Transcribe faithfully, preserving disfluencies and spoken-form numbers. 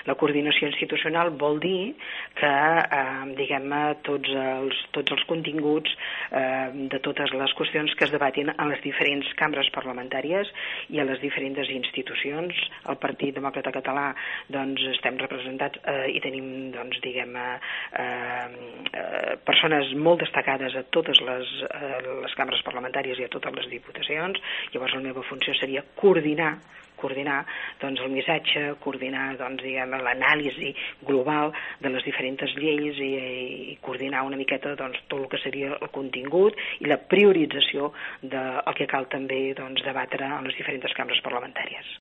La coordinació institucional vol dir que, eh, diguem-ne, tots els, tots els continguts eh, de totes les qüestions que es debatin a les diferents cambres parlamentàries i a les diferents institucions. El Partit Demòcrata Català doncs, estem representats eh, i tenim, doncs, diguem-ne, eh, eh, persones molt destacades a totes les, eh, les cambres parlamentàries i a totes les diputacions. Llavors la meva funció seria coordinar coordinar doncs, el missatge, coordinar doncs, l'anàlisi global de les diferents lleis i, i coordinar una miqueta doncs, tot el que seria el contingut i la priorització del que cal també doncs, debatre en les diferents cambres parlamentàries.